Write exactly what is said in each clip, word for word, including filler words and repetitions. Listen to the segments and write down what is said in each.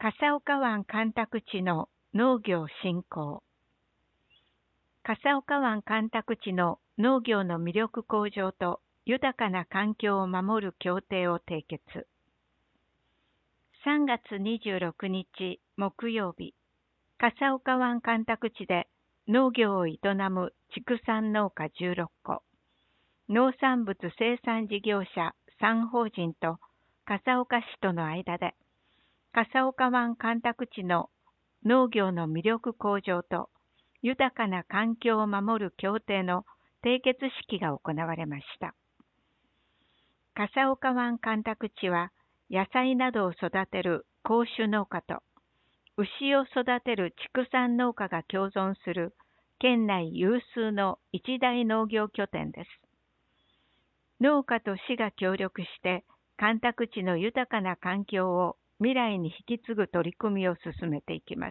笠岡湾干拓地の農業振興。笠岡湾干拓地の農業の魅力向上と豊かな環境を守る協定を締結。さんがつにじゅうろくにち木曜日、笠岡湾干拓地で農業を営む畜産農家じゅうろっこ、農産物生産事業者さん法人と笠岡市との間で、笠岡湾干拓地の農業の魅力向上と豊かな環境を守る協定の締結式が行われました。笠岡湾干拓地は野菜などを育てる耕種農家と牛を育てる畜産農家が共存する県内有数の一大農業拠点です。農家と市が協力して干拓地の豊かな環境を未来に引き継ぐ取り組みを進めていきます。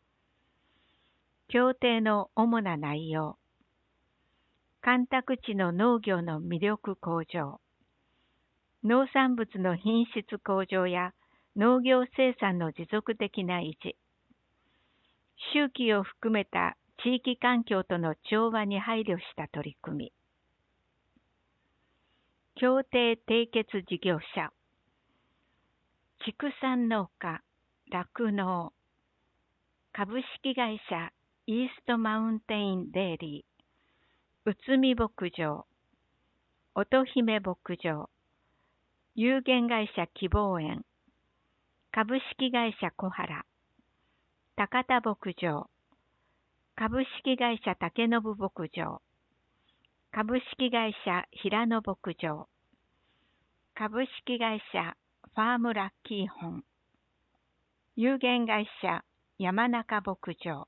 協定の主な内容。干拓地の農業の魅力向上。農産物の品質向上や農業生産の持続的な維持。周期を含めた地域環境との調和に配慮した取り組み。協定締結事業者。畜産農家、酪農、株式会社イーストマウンテインデイリー、内海牧場、乙姫牧場、有限会社希望園、株式会社小原、高田牧場、株式会社竹信牧場、株式会社平野牧場、株式会社ファームラッキーホン、有限会社山中牧場、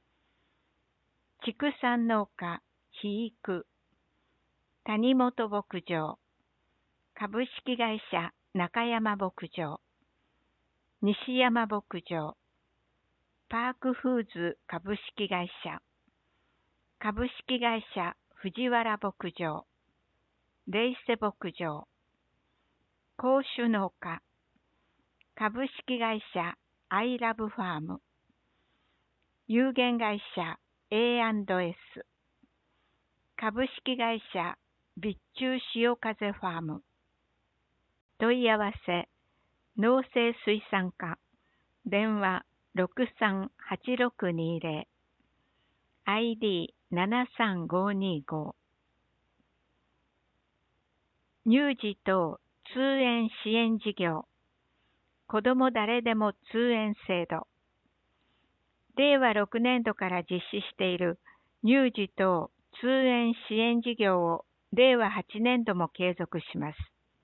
畜産農家肥育、谷本牧場、株式会社中山牧場、西山牧場、パークフーズ株式会社、株式会社藤原牧場、レイセ牧場、耕種農家、株式会社アイラブファーム、有限会社 エーアンドエス、株式会社備中潮風ファーム。問い合わせ、農政水産課、電話 ろくさんはちろくにぜろ、アイディーななさんごにご。乳児等通園支援事業、子ども誰でも通園制度。れいわろくねんどから実施している乳児等通園支援事業をれいわはちねんども継続します。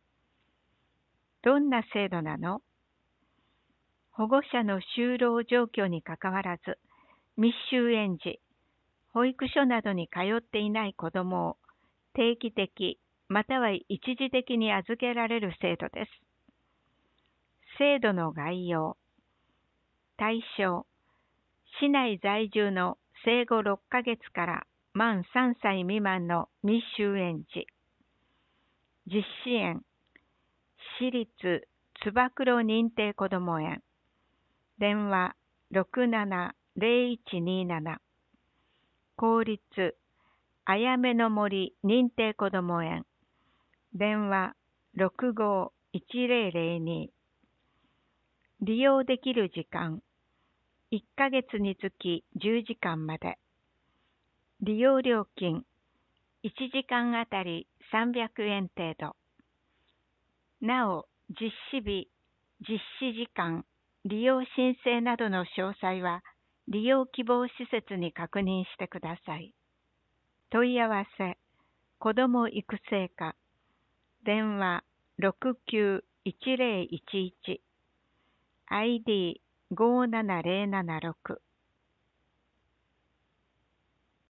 どんな制度なの？保護者の就労状況にかかわらず、密集園児、保育所などに通っていない子どもを定期的または一時的に預けられる制度です。制度の概要。対象、市内在住の生後ろっかげつから満さんさい未満の密集園児。実施園、市立つばくろ認定こども園。電話ろくななぜろいちになな。公立あやめの森認定こども園。電話ろくごいちぜろぜろに。利用できる時間、いっかげつにつきじゅうじかんまで。利用料金、いちじかんあたりさんびゃくえん程度。なお、実施日、実施時間、利用申請などの詳細は、利用希望施設に確認してください。問い合わせ、子ども育成課、電話ろくきゅういちぜろいちいち、アイディーごななぜろななろく。